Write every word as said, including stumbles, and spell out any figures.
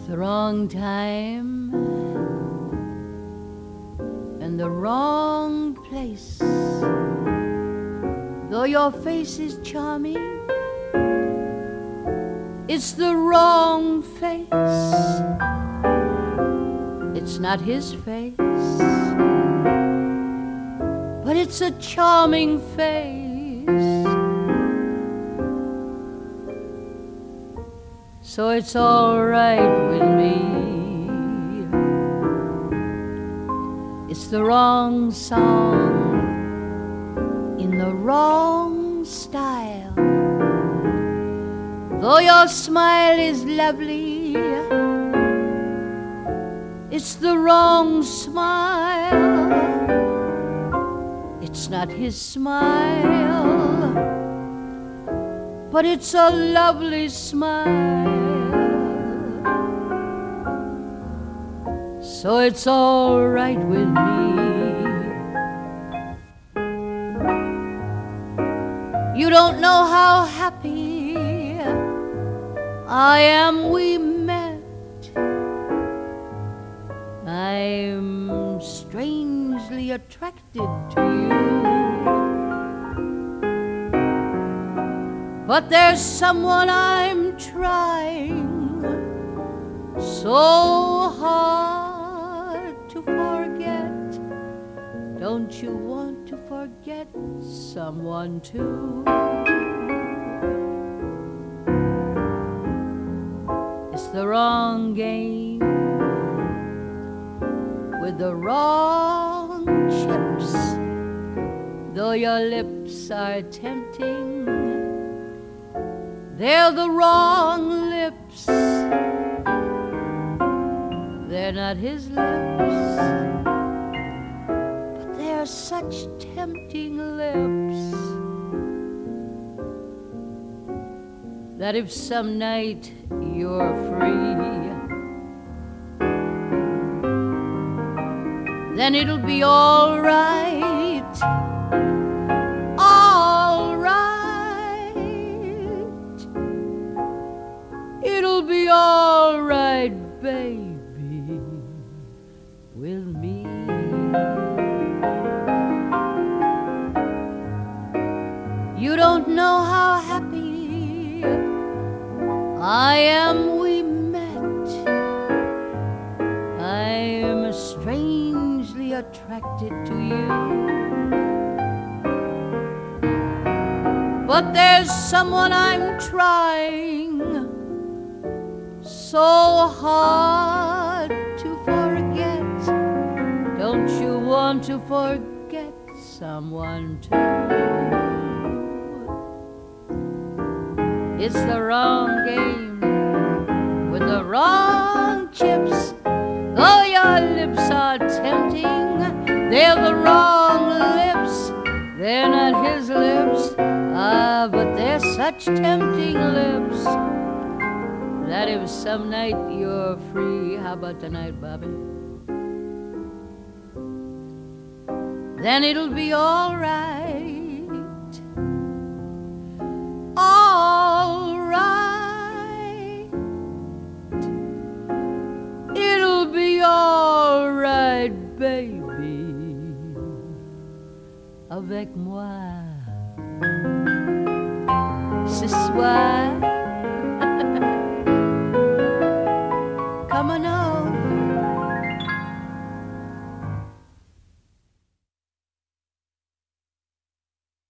the wrong time and the wrong place. Though your face is charming, it's the wrong face. It's not his face, but it's a charming face. So it's all right with me. It's the wrong song in the wrong style. Though your smile is lovely, it's the wrong smile. It's not his smile, but it's a lovely smile. So it's all right with me. You don't know how happy I am we met. I'm strangely attracted to you, but there's someone I'm trying so hard to forget. Don't you want to forget someone too? It's the wrong game with the wrong chips. Though your lips are tempting, they're the wrong lips. They're not his lips, but they're such tempting lips that if some night you're free, then it'll be all right, all right. It'll be all right, baby, with me. You don't know how happy I am we met. I'm strangely attracted to you, but there's someone I'm trying so hard to forget. Don't you want to forget someone too? It's the wrong game with the wrong chips. Though your lips are tempting, they're the wrong lips. They're not his lips, ah, but they're such tempting lips that if some night you're free, how about tonight, Bobby? Then it'll be all right, all right. It'll be all right, baby, avec moi ce soir.